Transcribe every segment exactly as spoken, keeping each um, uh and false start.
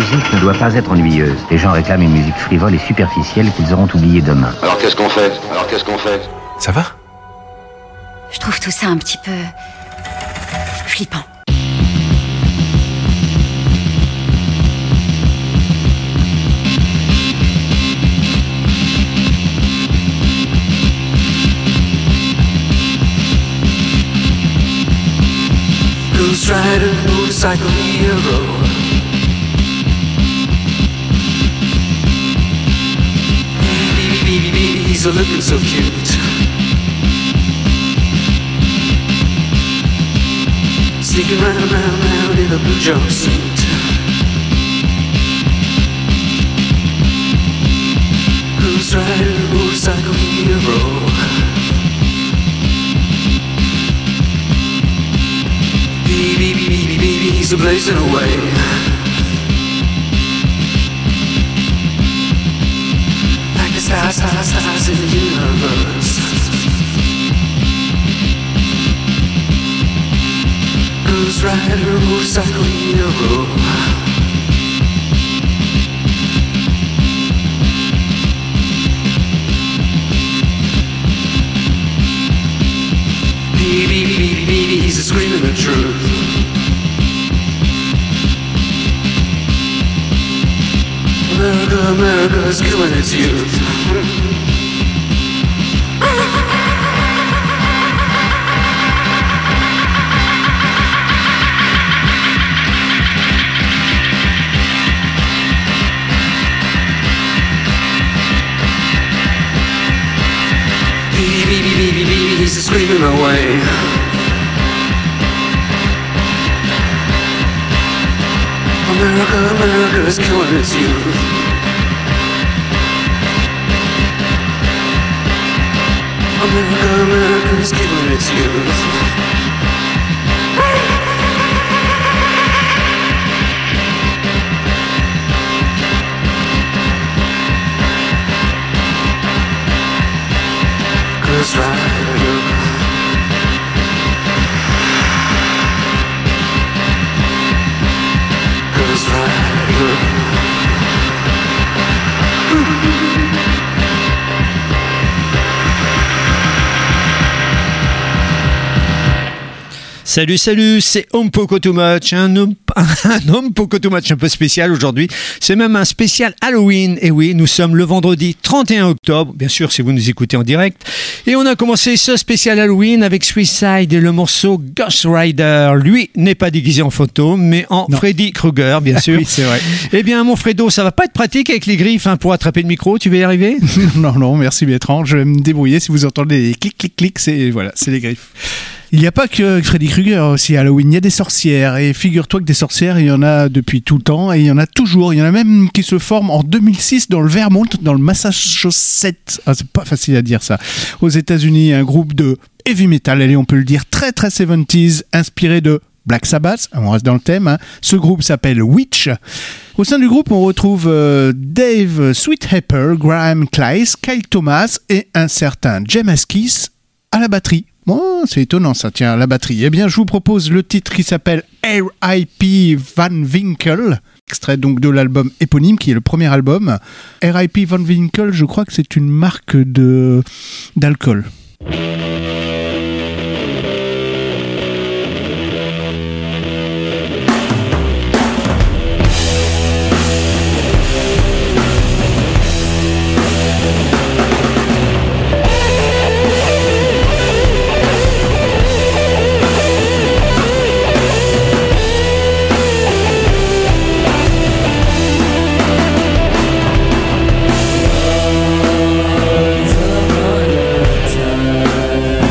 musique ne doit pas être ennuyeuse. Les gens réclament une musique frivole et superficielle qu'ils auront oubliée demain. Alors qu'est-ce qu'on fait Alors qu'est-ce qu'on fait Ça va ? Je trouve tout ça un petit peu flippant. Ghost Rider, motorcycle hero. Baby, baby, baby, he's a looking so cute. Sneaking round, round, round in a blue jumpsuit. Ghost Rider, motorcycle hero. Baby, baby, baby, he's a blazing away. Like the stars, stars, stars in the universe. Ghost Rider, motorcycle hero. Baby, baby, baby, he's a screaming the truth. America, America is killing its youth. Baby, baby, baby, baby, he's screaming away. America, America is killing its youth. America, America is killing its youth. Ghost Rider. Ghost Rider. Salut, salut, c'est Home Poco Too Much, un homme, un homme Poco Too Much un peu spécial aujourd'hui. C'est même un spécial Halloween. Et oui, nous sommes le vendredi trente et un octobre, bien sûr, si vous nous écoutez en direct. Et on a commencé ce spécial Halloween avec Suicide et le morceau Ghost Rider. Lui n'est pas déguisé en fantôme, mais en non. Freddy Krueger, bien sûr. Oui, c'est vrai. Eh bien, mon Fredo, ça va pas être pratique avec les griffes hein, pour attraper le micro. Tu vas y arriver? Non, non, merci Bertrand. Je vais me débrouiller. Si vous entendez les clics, clics, clics, c'est voilà, c'est les griffes. Il n'y a pas que Freddy Krueger aussi à Halloween, il y a des sorcières et figure-toi que des sorcières il y en a depuis tout le temps et il y en a toujours, il y en a même qui se forment en deux mille six dans le Vermont, dans le Massachusetts, ah, c'est pas facile à dire ça, aux États-Unis, un groupe de heavy metal, allez on peut le dire très très soixante-dix, inspiré de Black Sabbath, on reste dans le thème, hein. Ce groupe s'appelle Witch. Au sein du groupe on retrouve euh, Dave Sweethepper, Graham Cleiss, Kyle Thomas et un certain Jim Askis à la batterie. Oh, c'est étonnant ça, tiens, la batterie. Eh bien, je vous propose le titre qui s'appelle R I P Van Winkle, extrait donc de l'album éponyme, qui est le premier album. R I P Van Winkle, je crois que c'est une marque de d'alcool. Time.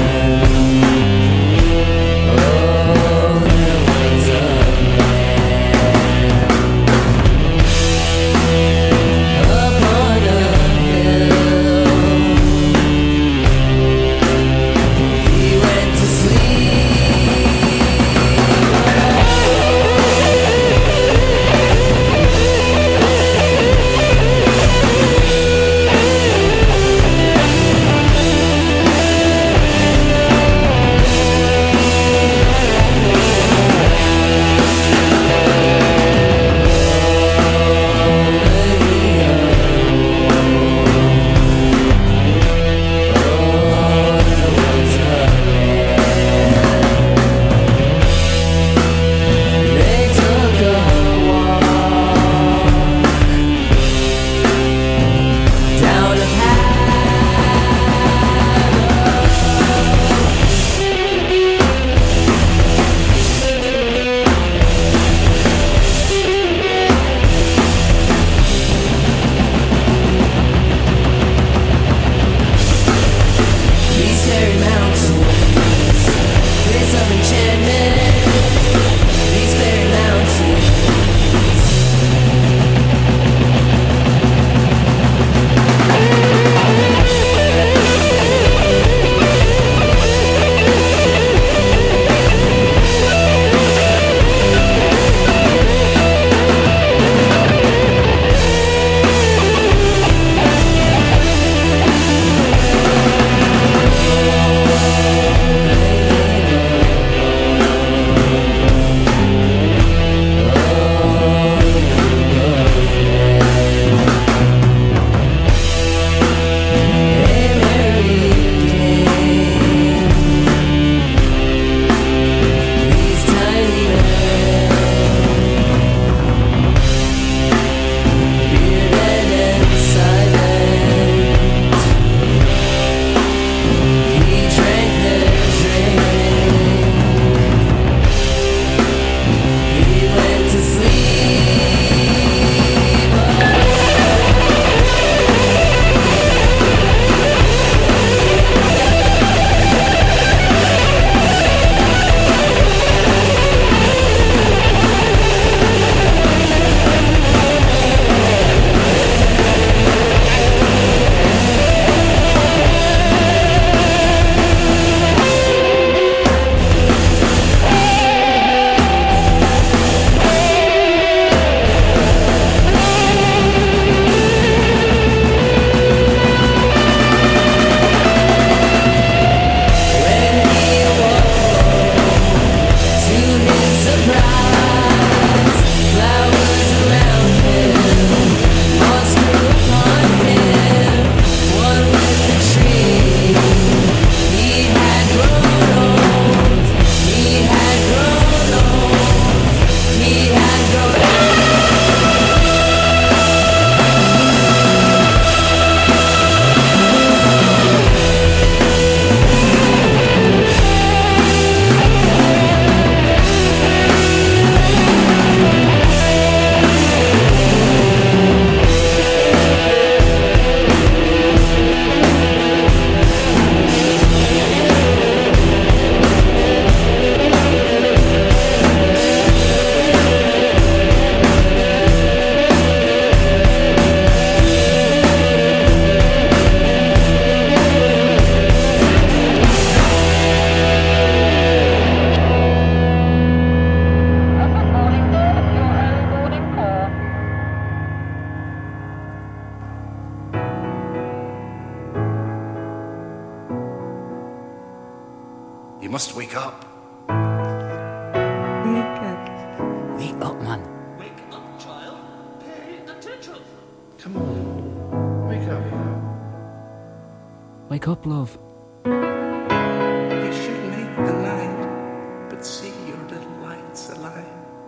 Wake up, man. Wake up, child. Pay attention. Come on. Wake up. Wake up, love. You should make the night, but see your little lights alive.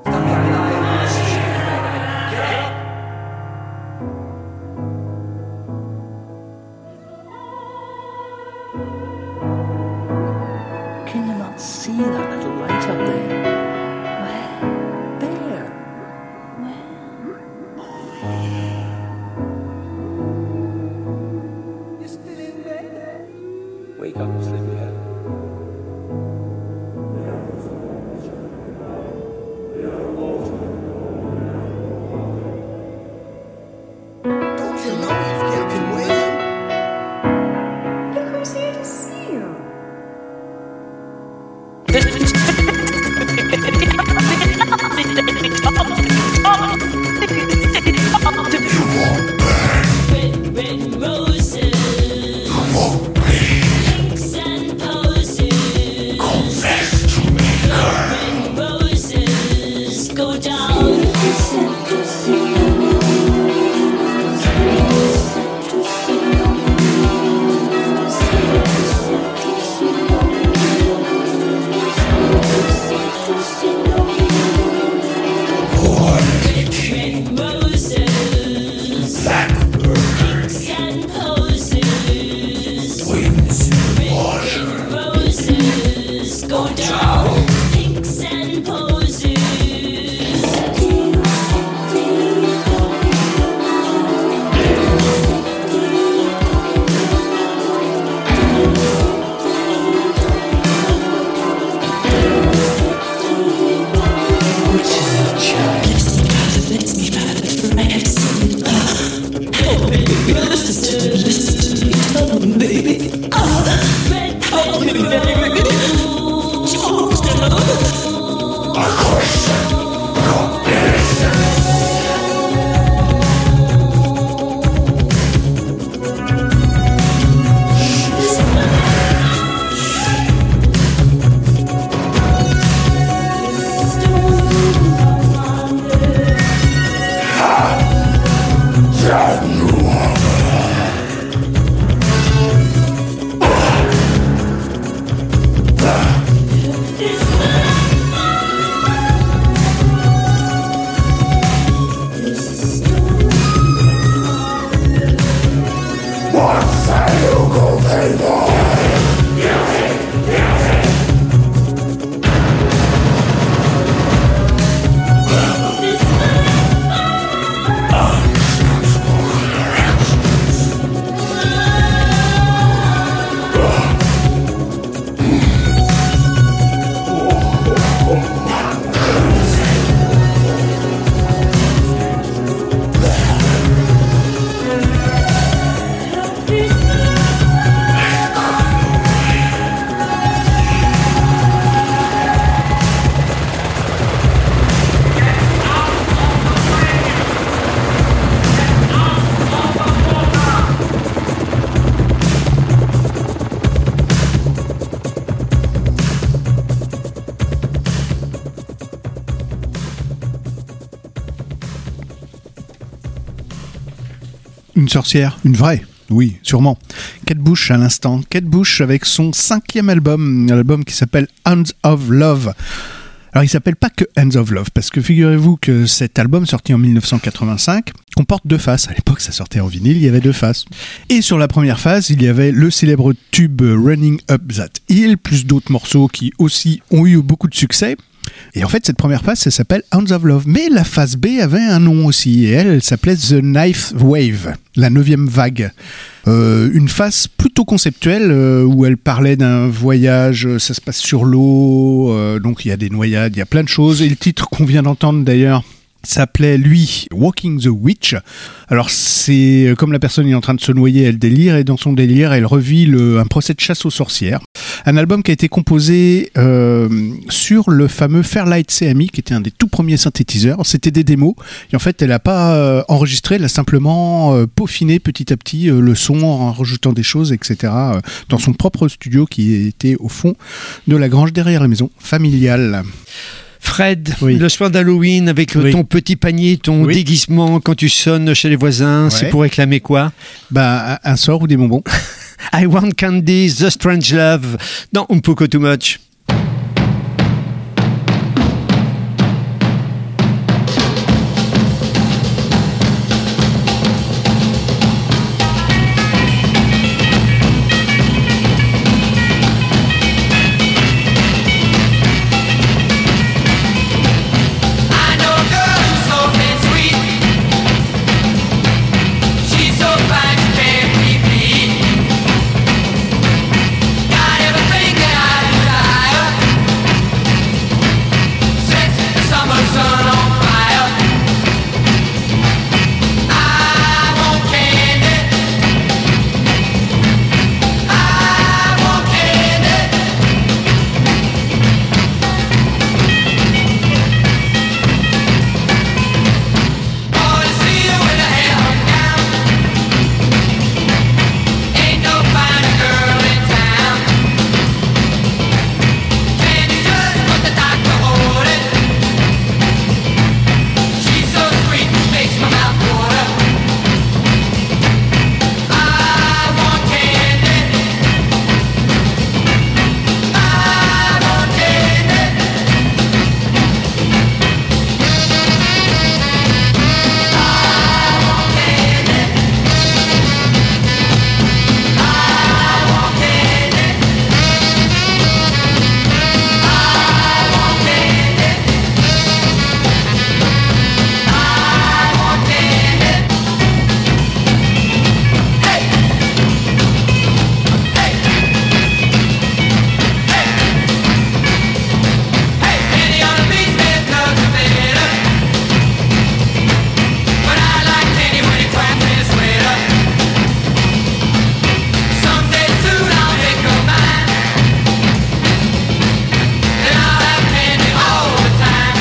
Can you not see that little light up there? Where? There. Where? You're still in bed. Wake up, sleepyhead. Don't you know you've kept him waiting? Look who's here to see you. Red, red roses. Pinks and posies. Confess to me, girl. Red roses go down. Red roses. Blackbird. Pinks and posies. Winds in water. Red roses go down. Pinks and posies. Une sorcière, une vraie, oui, sûrement. Kate Bush à l'instant. Kate Bush avec son cinquième album, un album qui s'appelle Hands of Love. Alors il s'appelle pas que Hands of Love, parce que figurez-vous que cet album, sorti en dix-neuf cent quatre-vingt-cinq, comporte deux faces. À l'époque, ça sortait en vinyle, il y avait deux faces. Et sur la première face, il y avait le célèbre tube Running Up That Hill, plus d'autres morceaux qui aussi ont eu beaucoup de succès. Et en fait, cette première face, ça s'appelle Hands of Love. Mais la face B avait un nom aussi, et elle, elle s'appelait The Ninth Wave, la neuvième vague. Euh, une face plutôt conceptuelle, euh, où elle parlait d'un voyage, ça se passe sur l'eau, euh, donc il y a des noyades, il y a plein de choses. Et le titre qu'on vient d'entendre d'ailleurs s'appelait, lui, Walking the Witch. Alors c'est comme la personne est en train de se noyer, elle délire, et dans son délire, elle revit le, un procès de chasse aux sorcières. Un album qui a été composé euh, sur le fameux Fairlight C M I, qui était un des tout premiers synthétiseurs. C'était des démos, et en fait elle n'a pas euh, enregistré, elle a simplement euh, peaufiné petit à petit euh, le son en rajoutant des choses, et cetera euh, dans son propre studio qui était au fond de la grange derrière la maison familiale. Fred, Oui. le soir d'Halloween, avec Oui. ton petit panier, ton Oui. déguisement, quand tu sonnes chez les voisins, Ouais. c'est pour réclamer quoi? Bah, un un sort ou des bonbons. I Want Candy, The Strange Love, dans Umpoko Too Much. I know a girl who's soft and sweet. She's so fine she can't be beat. Got everything that I desire. Sets the summer sun on fire. I want candy. I want candy. Oh, to see you with her hair hung down. Ain't no finer girl in town. Can you just put the doctor on it? She's so sweet, makes my mouth water. I want candy. I want candy. Hey, Penny on the beach, there's nothing better. But I like Penny when he claps in his sweater. Someday soon I'll make her mine, and I'll have Penny all the time.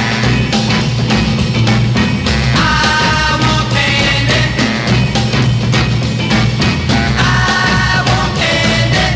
I want candy. I want candy.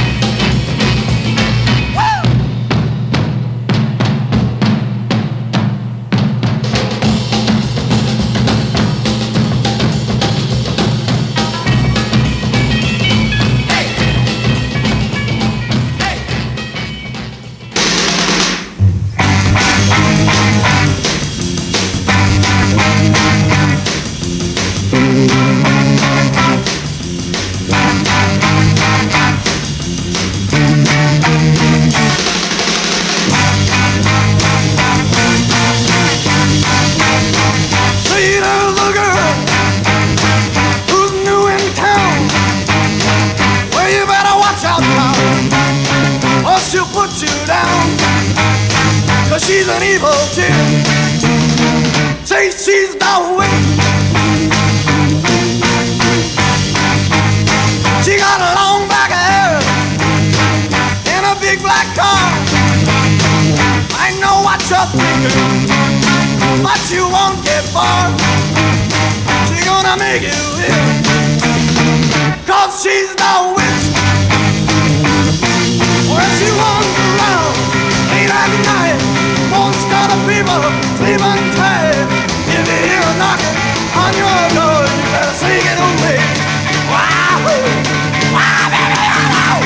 See, there's a girl who's new in town. Well, you better watch out now, or she'll put you down. Cause she's an evil chick. Say she's the witch. She got a long black hair and a big black car. I know what you're thinking, but you won't get far. She's gonna make you ill, cause she's the witch. Well, she runs around late at night, most of the people sleeping tight. If you hear a knocking on your door, you better sing it away. Wow, wow, baby, wow.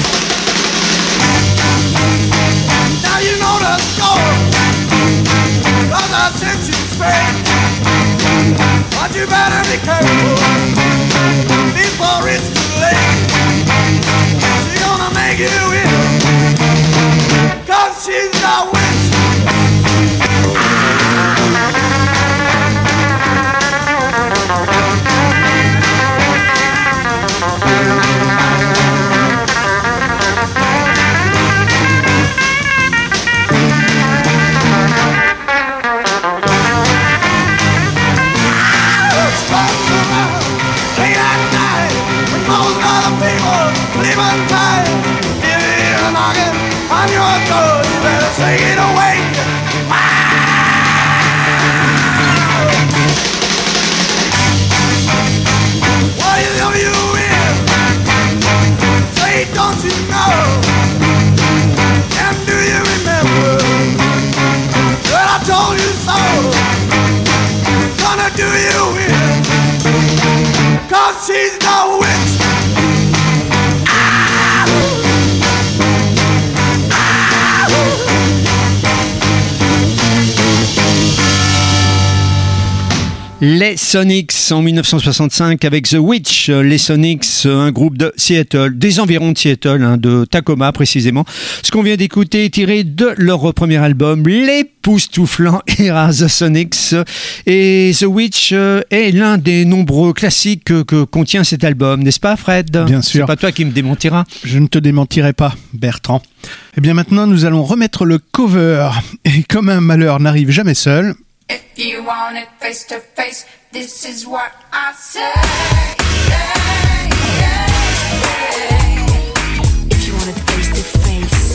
Now you know the score, cause I sent you straight. But you better be careful before it's too late. She's gonna make you ill, cause she's the witch. your soul. Gonna do you in, 'cause she's no witch. Ah! Ah! Les Sonics en mille neuf cent soixante-cinq avec The Witch. Les Sonics, un groupe de Seattle, des environs de Seattle, hein, de Tacoma précisément. Ce qu'on vient d'écouter est tiré de leur premier album, l'époustouflant Era The Sonics. Et The Witch est l'un des nombreux classiques que, que contient cet album, n'est-ce pas Fred ? Bien sûr. C'est pas toi qui me démentiras. Je ne te démentirai pas, Bertrand. Eh bien maintenant, nous allons remettre le cover. Et comme un malheur n'arrive jamais seul... If you want it face to face, this is what I say. If you want it face to face.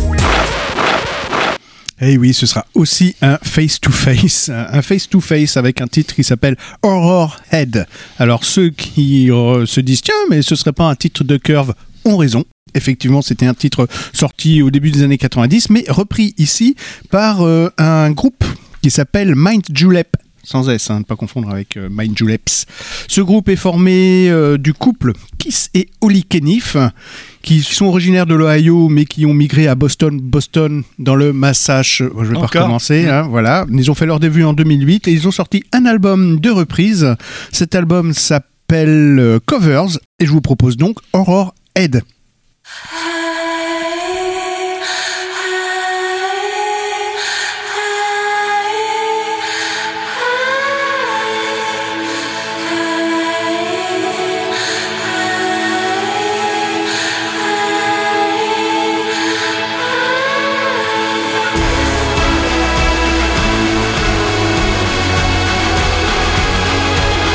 Eh oui, ce sera aussi un face-to-face, un face-to-face avec un titre qui s'appelle Horror Head. Alors ceux qui euh, se disent tiens, mais ce serait pas un titre de Curve, ont raison. Effectivement, c'était un titre sorti au début des années quatre-vingt-dix, mais repris ici par euh, un groupe qui s'appelle Mind Julep, sans S, hein, ne pas confondre avec euh, Mind Juleps. Ce groupe est formé euh, du couple Kiss et Holly Kniff, qui sont originaires de l'Ohio, mais qui ont migré à Boston, Boston dans le Massachusetts. Je vais Encore pas recommencer, hein, voilà. Ils ont fait leur début en deux mille huit et ils ont sorti un album de reprise. Cet album s'appelle euh, Covers et je vous propose donc Horror Head.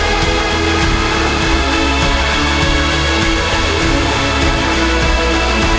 Ah!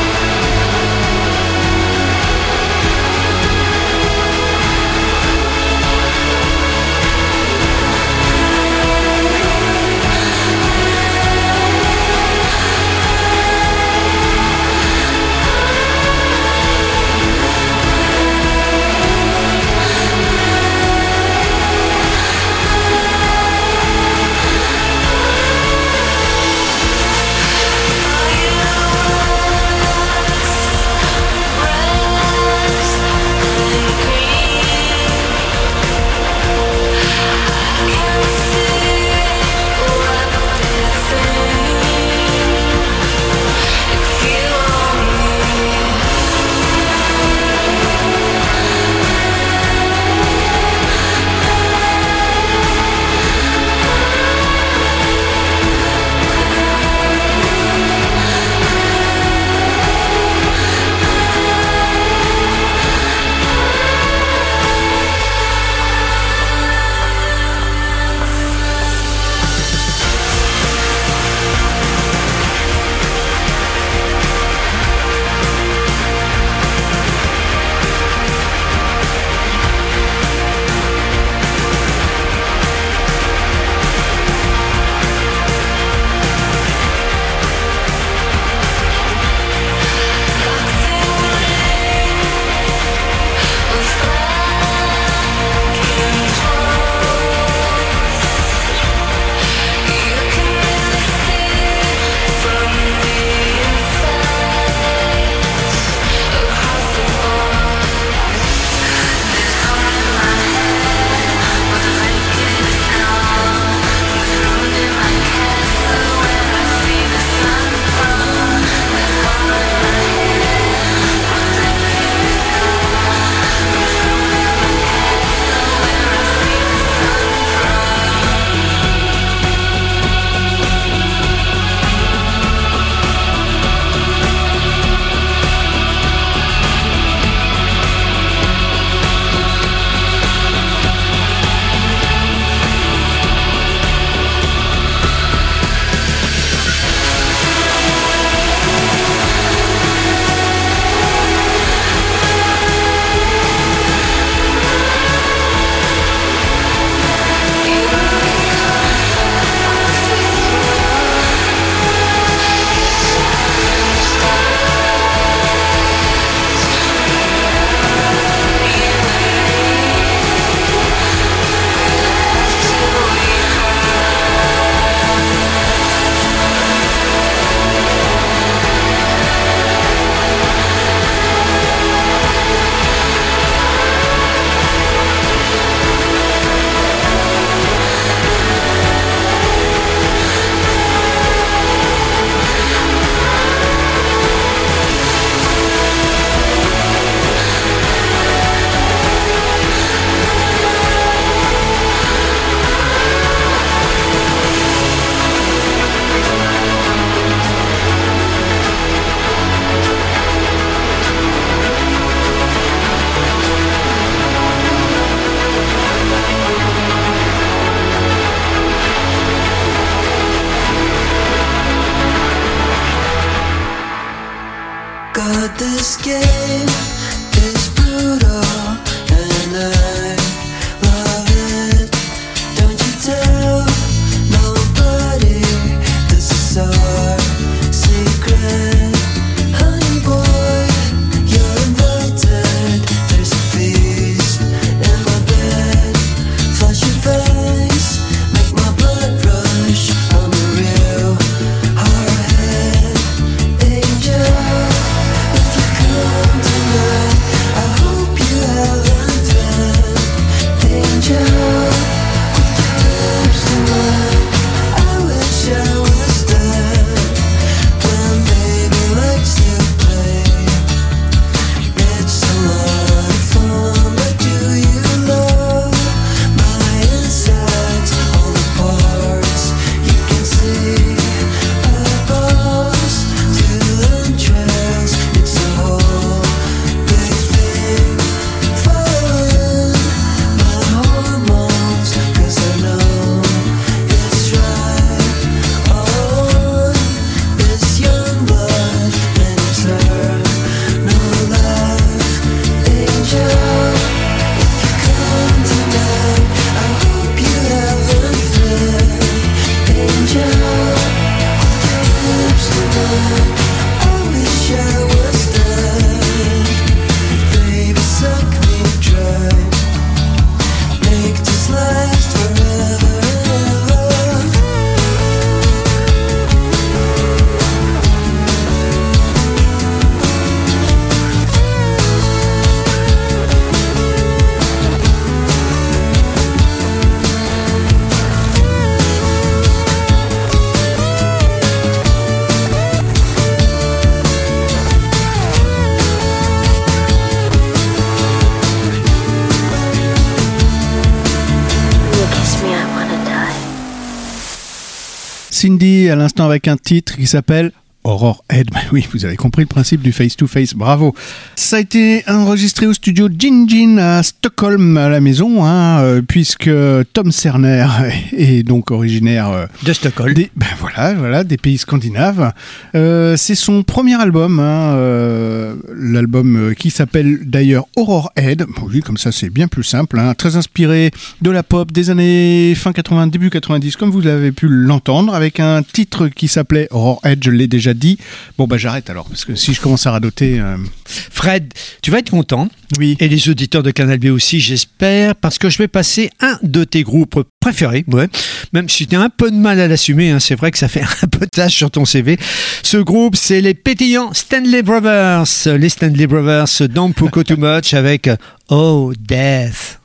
Cindy à l'instant avec un titre qui s'appelle Aurore Head. Bah oui, vous avez compris le principe du face-to-face, bravo. Ça a été enregistré au studio Gin Gin à Stockholm, à la maison, hein, euh, puisque Tom Serner est donc originaire euh, de Stockholm. Des, ben voilà, voilà, des pays scandinaves. Euh, c'est son premier album, hein, euh, l'album qui s'appelle d'ailleurs Aurore Head. Bon, oui, comme ça c'est bien plus simple, hein, très inspiré de la pop des années fin quatre-vingts, début quatre-vingt-dix, comme vous avez pu l'entendre, avec un titre qui s'appelait Aurore Head, je l'ai déjà dit. Bon bah j'arrête alors, parce que si je commence à radoter... Euh... Fred, tu vas être content. Oui. Et les auditeurs de Canal B aussi, j'espère, parce que je vais passer un de tes groupes préférés, ouais. Même si tu as un peu de mal à l'assumer, hein, c'est vrai que ça fait un peu de tâche sur ton C V. Ce groupe, c'est les pétillants Stanley Brothers. Les Stanley Brothers, Don't Poco Too Much avec Oh Death.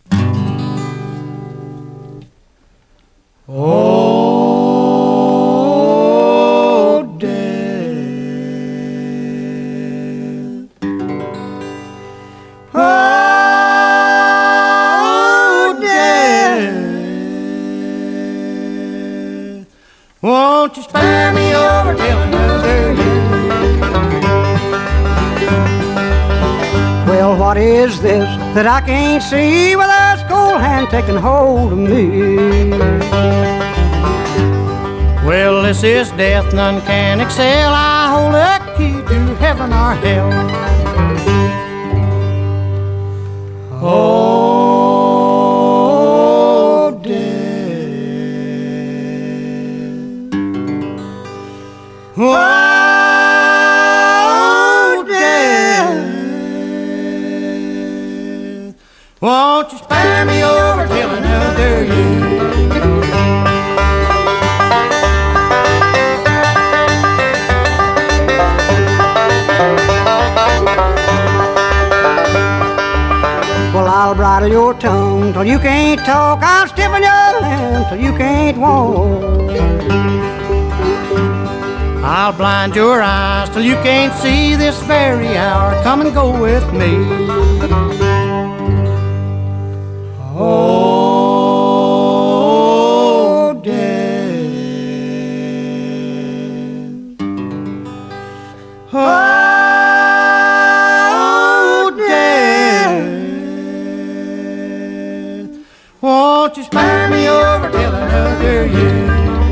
Oh won't you spare me over till another year? Well, what is this that I can't see with a cold hand taking hold of me? Well, this is death, none can excel. I hold a key to heaven or hell. Oh, oh, death, won't you spare me over till another year? Well, I'll bridle your tongue till you can't talk. I'll stiffen your hand till you can't walk. I'll blind your eyes till you can't see this very hour. Come and go with me. Oh, death. Oh, death. Won't you spare me over till another year?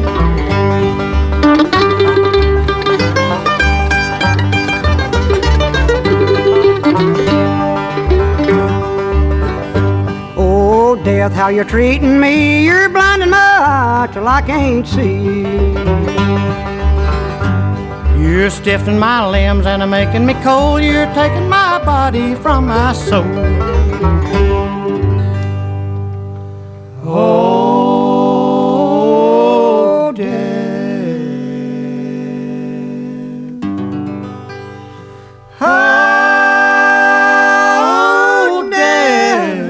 Death, how you're treating me, you're blinding my eye till I can't see. You're stiffening my limbs and I'm making me cold. You're taking my body from my soul. Oh, death. Oh, death.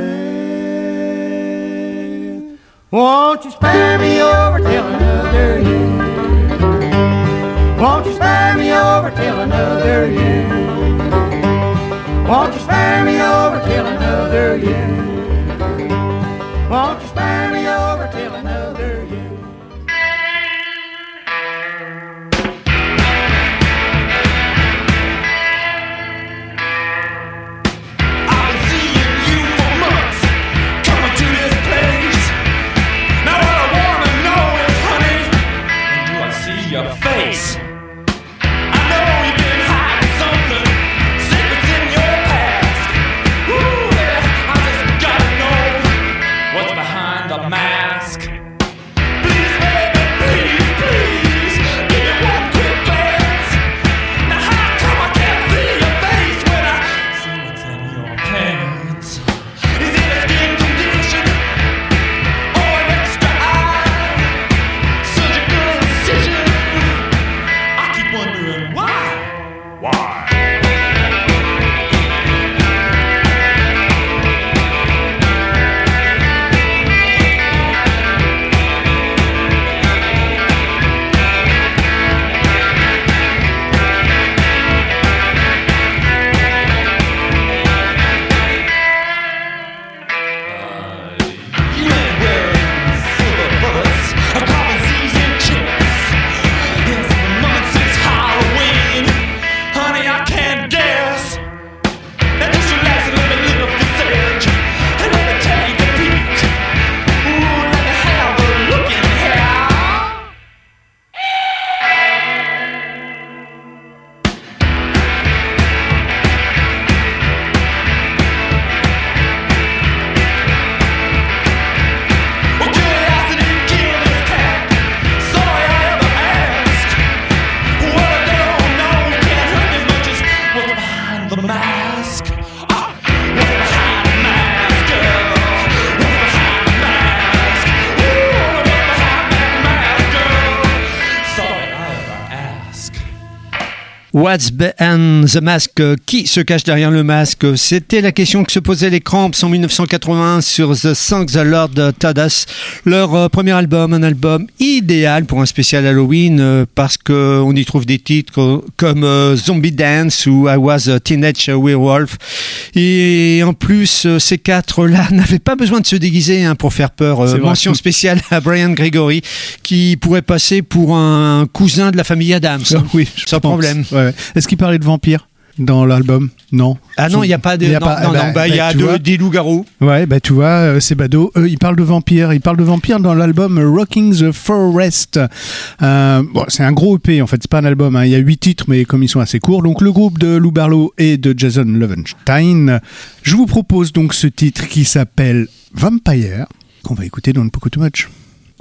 Won't you spare me over till another year? Won't you spare me over till another year? Won't you spare me over till another year? Won't you spare me over till another year? Behind What's behind the mask? Qui se cache derrière le masque? C'était la question que se posaient les Cramps en dix-neuf cent quatre-vingt-un sur The Song the Lord Taught Us, leur euh, premier album, un album idéal pour un spécial Halloween euh, parce qu'on y trouve des titres comme euh, Zombie Dance ou I Was a Teenage Werewolf. Et en plus, euh, ces quatre-là n'avaient pas besoin de se déguiser hein, pour faire peur. Euh, mention spéciale à Brian Gregory qui pourrait passer pour un cousin de la famille Adams. Oui, sans problème. Ouais. Est-ce qu'il parlait de vampires dans l'album? Non. Ah non, il n'y a pas de. Y a non, pas, non, bah, non, bah, il y a bah, de, vois, des loups-garous. Ouais, bah tu vois, euh, c'est badaud. Eux, ils parlent de vampires. Ils parlent de vampires dans l'album Rocking the Forest. Euh, bon, c'est un gros E P en fait, c'est pas un album. Hein. Il y a huit titres, mais comme ils sont assez courts. Donc le groupe de Lou Barlow et de Jason Lovenstein. Je vous propose donc ce titre qui s'appelle Vampire, qu'on va écouter dans le Poco Too Much.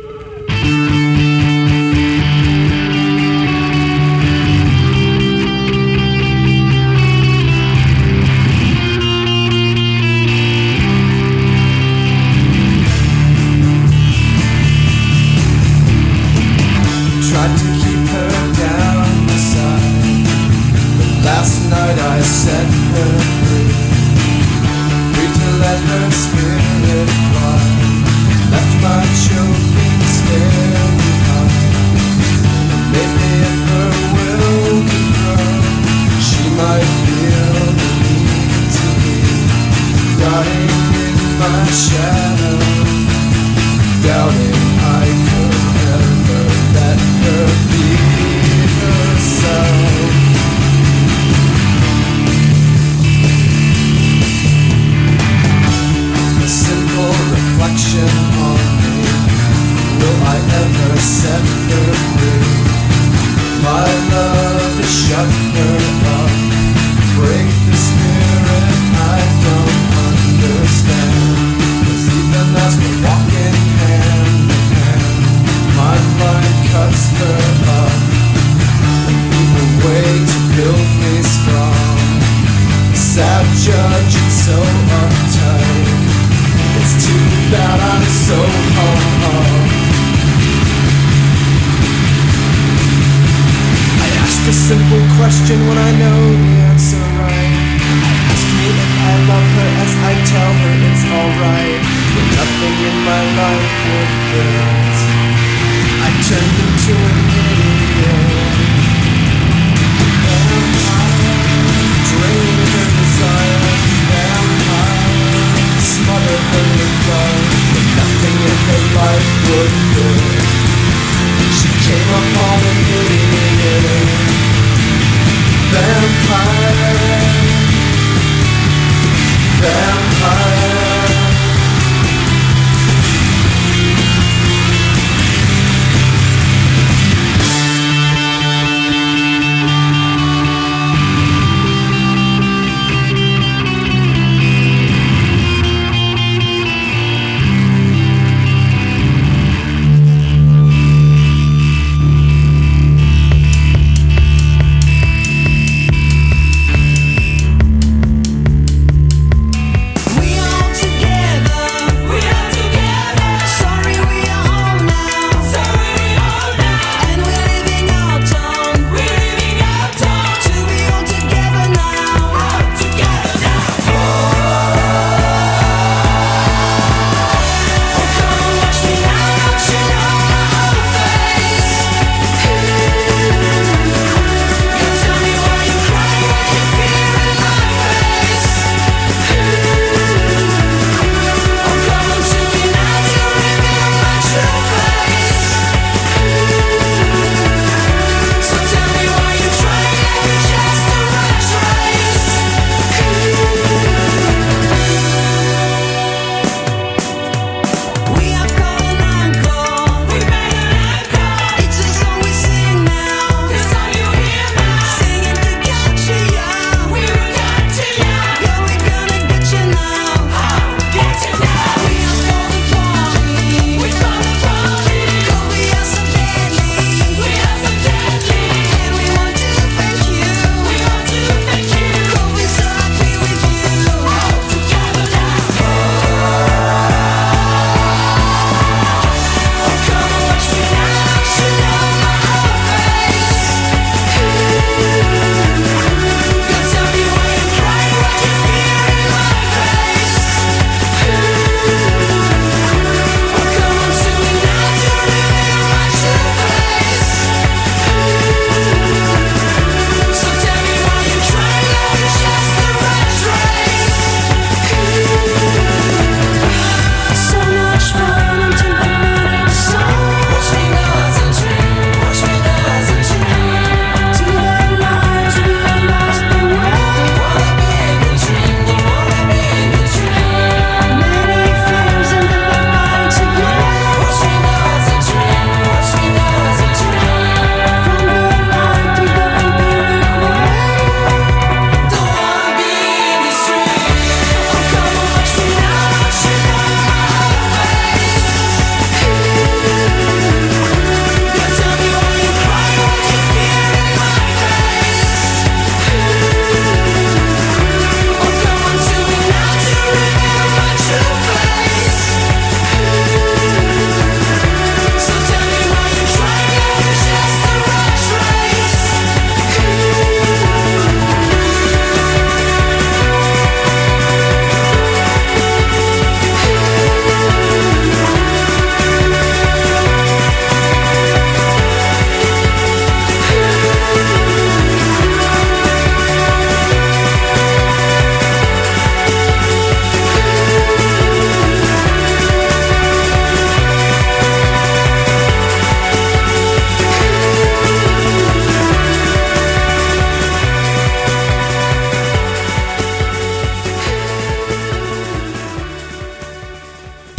Tried to keep her down inside, but last night I set her free. Free to let her spirit fly. Left my choking stare behind. Maybe if her will could grow, she might feel the need to be dying in my shadow, doubting I could ever let her be herself. A simple reflection on me. Will I ever set her free? My love is shut her up. Break the spirit I don't understand. 'Cause even as we're walking hand in hand, my mind cuts her up. An evil way to build me strong. Sad judge and so uptight. It's too bad I'm so hard. I ask a simple question when I know the answer right. Ask me if I love her as I tell her it's alright. But nothing in my life would fit. I turned into an idiot. Vampire, drain her desire. Vampire, smother her with love. But nothing in her life would fit. She came upon an idiot. Vampire, vampire.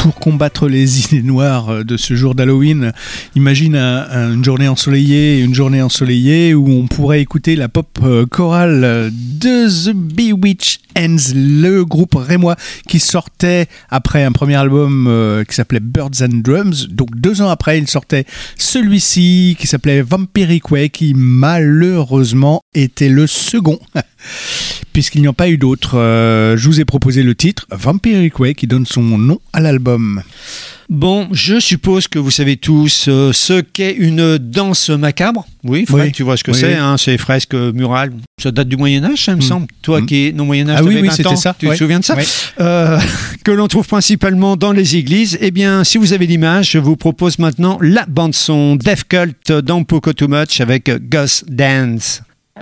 pour combattre les idées noires de ce jour d'Halloween. Imagine un, un, une journée ensoleillée, une journée ensoleillée où on pourrait écouter la pop chorale de The Bewitched Hands, le groupe rémois qui sortait après un premier album euh, qui s'appelait Birds and Drums. Donc deux ans après, il sortait celui-ci qui s'appelait Vampiric Way, qui malheureusement était le second puisqu'il n'y en a pas eu d'autres. Euh, je vous ai proposé le titre Vampiric Way qui donne son nom à l'album. Bon, je suppose que vous savez tous euh, ce qu'est une danse macabre. Oui, Fred, oui. Tu vois ce que oui, c'est, oui. Hein, ces fresques murales. Ça date du Moyen-Âge, ça me mmh. semble. Toi mmh. qui es non Moyen-Âge, ah, tu oui, avais oui, vingt c'était ans, ça. tu oui. te souviens de ça oui. euh, que l'on trouve principalement dans les églises. Eh bien, si vous avez l'image, je vous propose maintenant la bande-son Death Cult dans Poco Too Much avec Ghost Dance.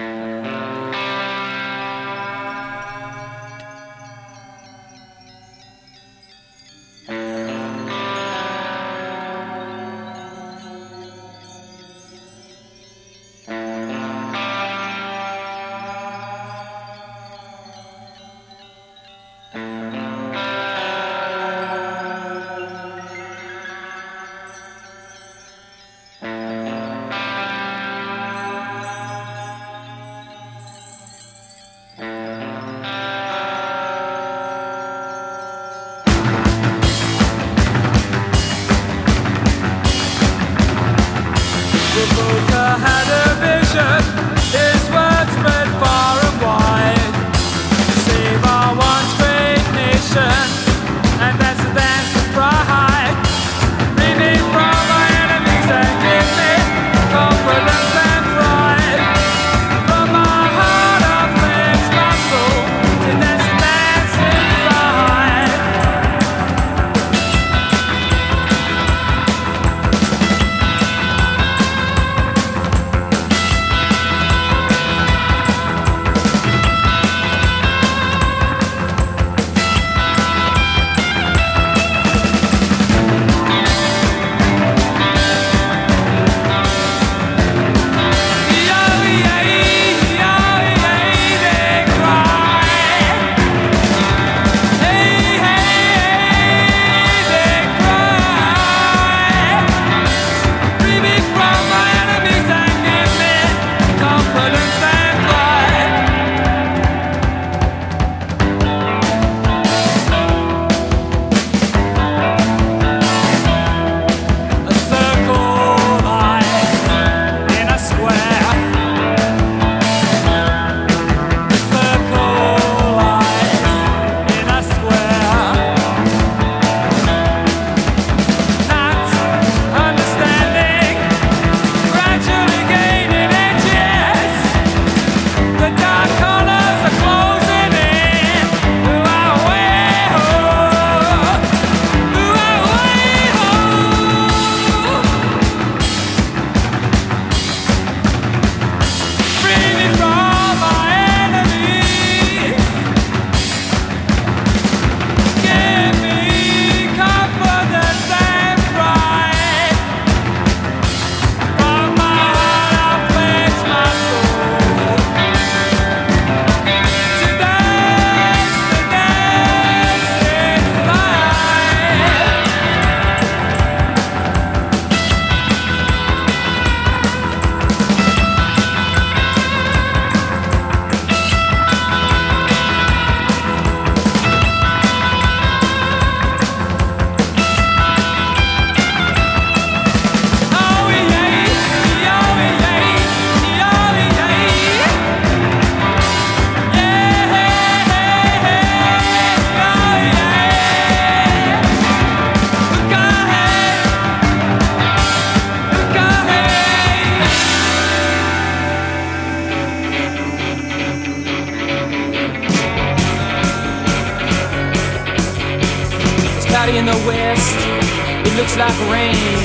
cloudy in the west, it looks like rain.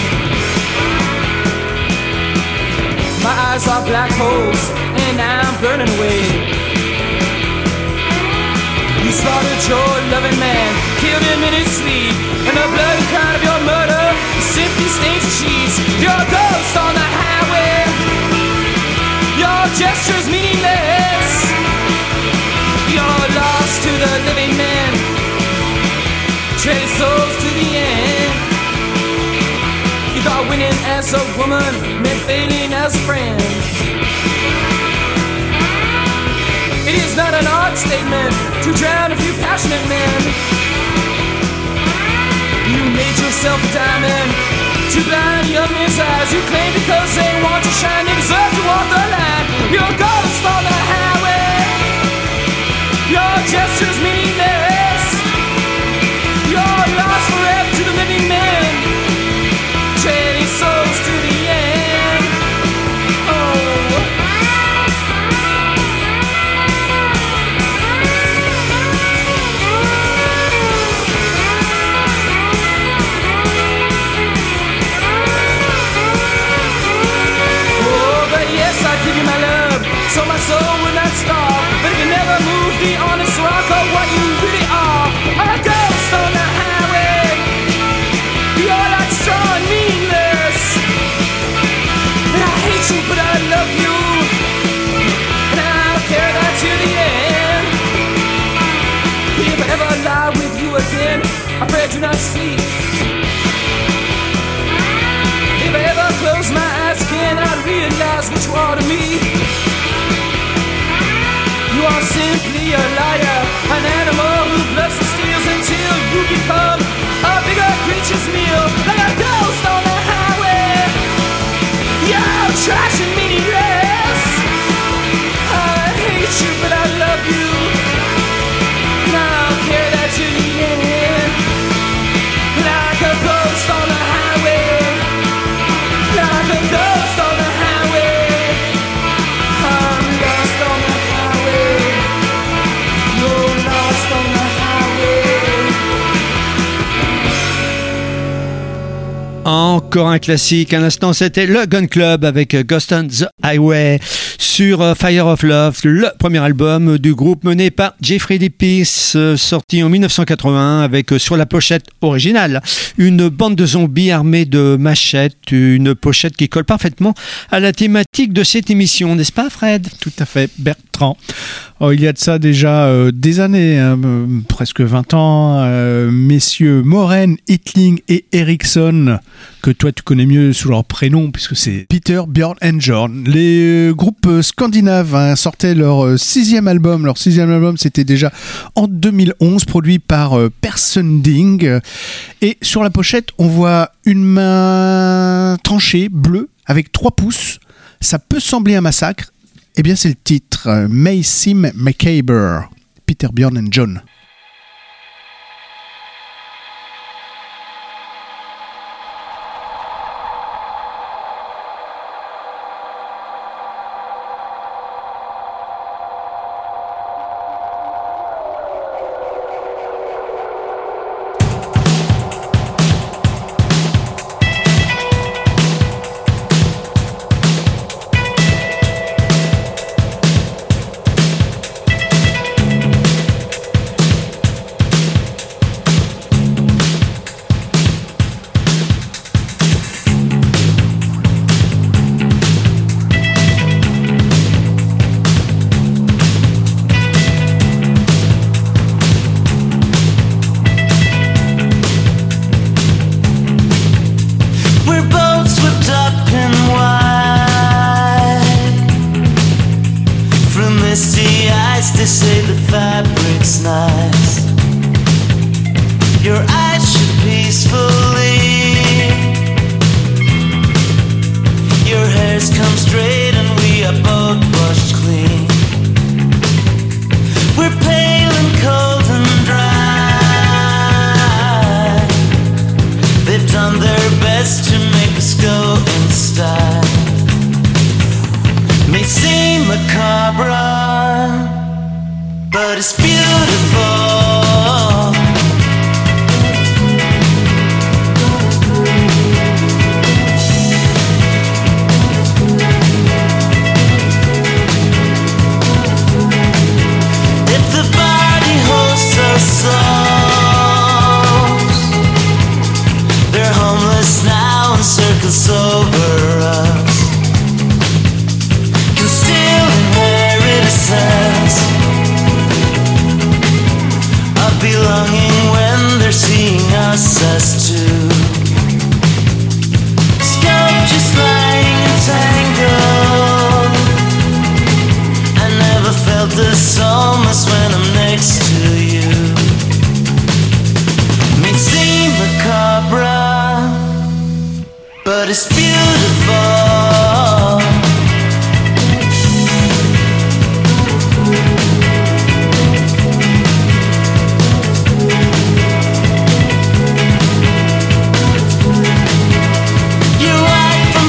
My eyes are black holes, and I'm burning away. You slaughtered your loving man, killed him in his sleep, and the blood and crown of your murder simply stains the sheets. You're a ghost on the highway, your gesture's meaningless. You're lost to the living men, traded souls to the end. You thought winning as a woman meant failing as a friend. It is not an odd statement to drown a few passionate men. You made yourself a diamond to blind young men's eyes. You claim because they want to shine, they deserve to walk the line. You're a ghost on the highway. Your gestures meaningless. You're lost forever to the living men, trading souls to the end. Oh. Oh, but yes, I give you my love, so my soul will not stop. But it can never move the honest rock of what you really are. A ghost on the highway. You're not strong and meaningless. And I hate you, but I love you. And I'll carry that to the end. If I ever lie with you again, I pray do not sleep. If I ever close my eyes again, I'd realize what you are to me. You are simply a liar, an animal who bluffs and steals until you become a bigger creature's meal. Like a ghost on the highway. You're trash and meaningless. I hate you, but I love you. And I'll carry that to the end. Like a ghost on the highway. Like a ghost on the highway. I'm lost on the highway. You're lost on the highway. Encore un classique. À l'instant, c'était le Gun Club avec Ghost on the Highway sur Fire of Love, le premier album du groupe mené par Jeffrey Lee Pierce, sorti en dix-neuf cent quatre-vingt-un avec sur la pochette originale une bande de zombies armés de machettes, une pochette qui colle parfaitement à la thématique de cette émission, n'est-ce pas Fred? Tout à fait, Bertrand. Oh, il y a de ça déjà euh, des années, hein, euh, presque vingt ans, euh, messieurs Moren, Hitling et Eriksson, que toi tu connais mieux sous leur prénom puisque c'est Peter, Björn and Jorn. Les euh, groupes euh, scandinaves hein, sortaient leur euh, sixième album. Leur sixième album c'était déjà en deux mille onze, produit par euh, Persunding. Et sur la pochette on voit une main tranchée, bleue, avec trois pouces. Ça peut sembler un massacre. Eh bien c'est le titre, euh, May Seem Macabre, Peter, Björn and John. May it's beautiful. You act from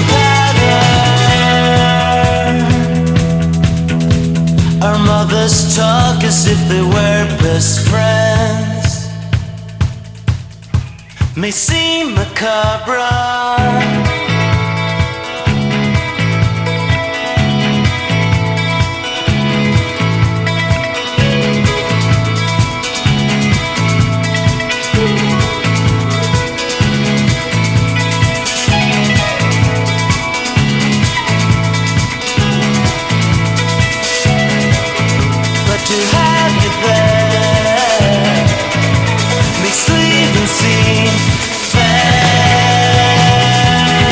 pattern. Our mothers talk as if they were best friends. May seem macabre. But to have you there makes leaving seem fair.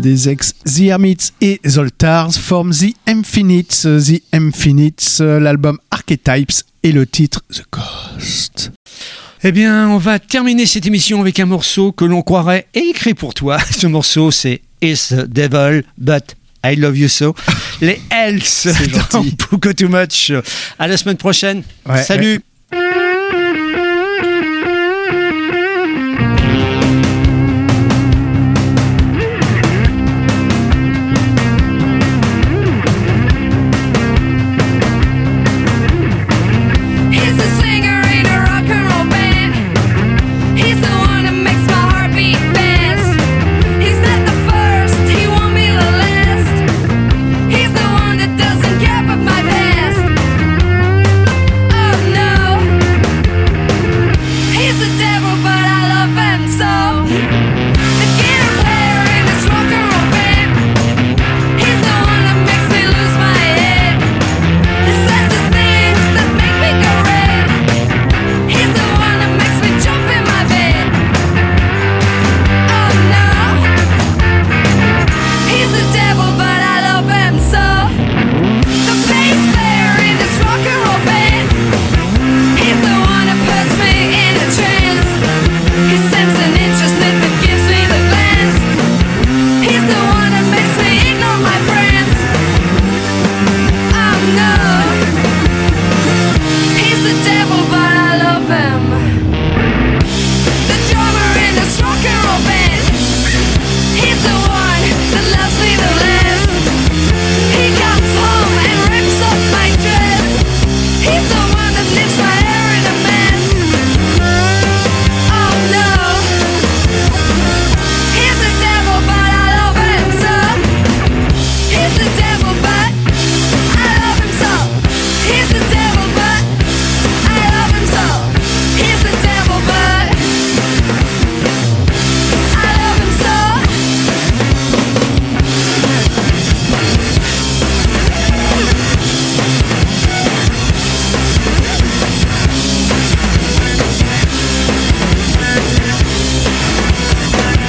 des ex The Hermits et Zoltars forment The Infinites. The Infinites, l'album Archetypes et le titre The Ghost. Eh bien, on va terminer cette émission avec un morceau que l'on croirait écrit pour toi. Ce morceau, c'est It's the Devil, but I Love You So. Les Hells dans Poco Too Much. À la semaine prochaine. Ouais, salut. Ouais.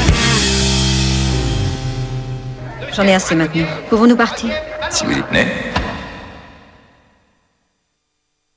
J'en ai assez maintenant. Pouvons-nous partir? Si vous y tenez.